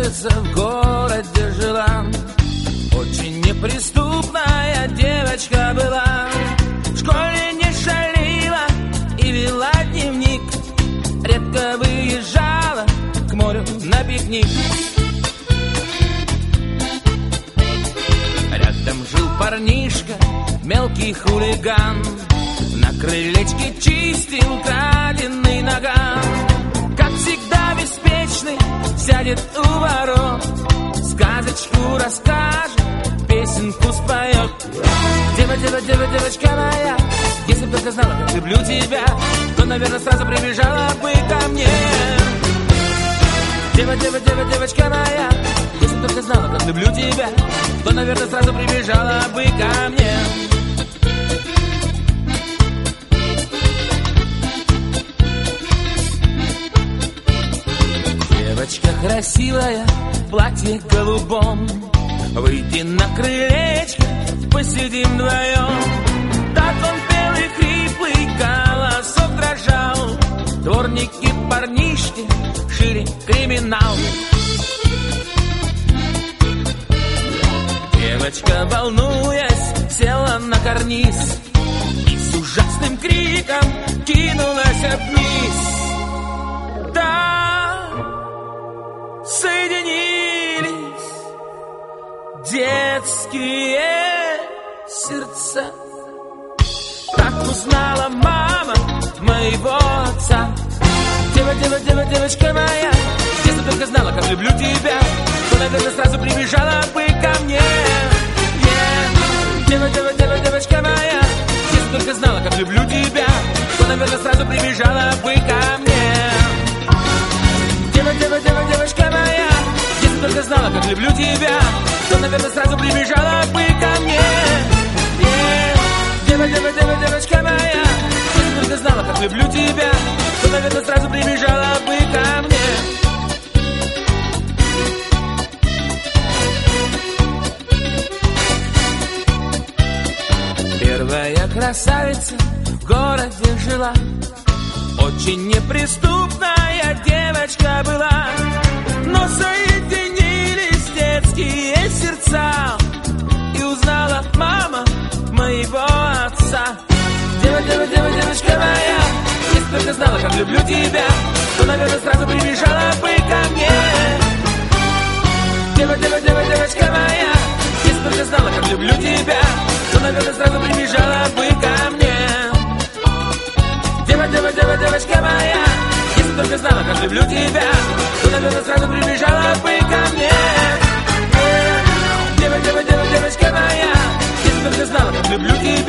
красавица в городе жила. Очень неприступная девочка была. В школе не шалила и вела дневник. Редко выезжала к морю на пикник. Рядом жил парнишка, мелкий хулиган. На крылечке чистил краденый наган. Как всегда беспечный, сядет у ворот, сказочку расскажет, песенку споет. Дева, дева, дева, девочка моя, если б только знала, как люблю тебя, то, наверное, сразу прибежала бы ко мне. Дева, дева, дева, девочка моя, если б только знала, как люблю тебя, то, наверное, сразу прибежала бы ко мне. Девочка красивая, платье голубом, выйди на крылечко, посидим вдвоем. Так он пел и хриплый голосок дрожал. Дворники, парнишки, шире криминал. Девочка, волнуясь, села на карниз и с ужасным криком кинулась вниз. Соединились детские сердца. Так узнала мама моего отца. Дева, дева, дева, девочка моя, если только знала, как люблю тебя, то, наверное, сразу прибежала бы ко мне. Дева, дева, дева, девочка моя, если только знала, как люблю тебя, то, наверное, сразу прибежала бы ко мне. Дева, дева, дева, девочка моя, если только знала, как люблю тебя, то, наверное, сразу прибежала бы ко мне. Дева, дева, дева, девочка моя, если только знала, как люблю тебя, то, наверное, сразу прибежала бы ко мне. Первая красавица в городе жила. Очень неприступная девочка была. Но соединились детские сердца, и узнала мама моего отца. Дева, дева, дева, девочка моя, если только знала, как люблю тебя, то, наверное, сразу прибежала бы ко мне. Дева, дева, дева, девочка моя, если только знала, как люблю тебя, то, наверное, сразу прибежала бы ко мне. Дева, дева, дева, девочка моя, если только знала, как люблю тебя, то, наверное, сразу прибежала бы ко мне. Дева, дева, дева, девочка моя, если только знала, как люблю тебя,